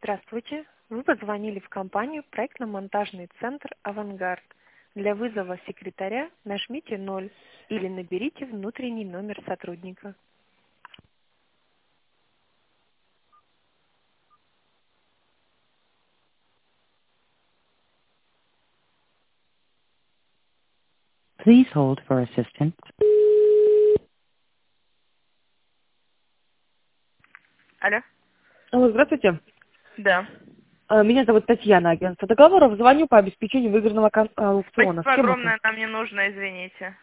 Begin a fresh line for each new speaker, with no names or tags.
Здравствуйте. Вы позвонили в компанию проектно-монтажный центр «Авангард». Для вызова секретаря нажмите 0 или наберите внутренний номер сотрудника.
Please hold for assistance.
Алло.
Алло, здравствуйте.
Да.
Меня зовут Татьяна, агентство договоров. Звоню по обеспечению выигранного аукциона.
Спасибо
С кем
огромное, нам не нужно, извините.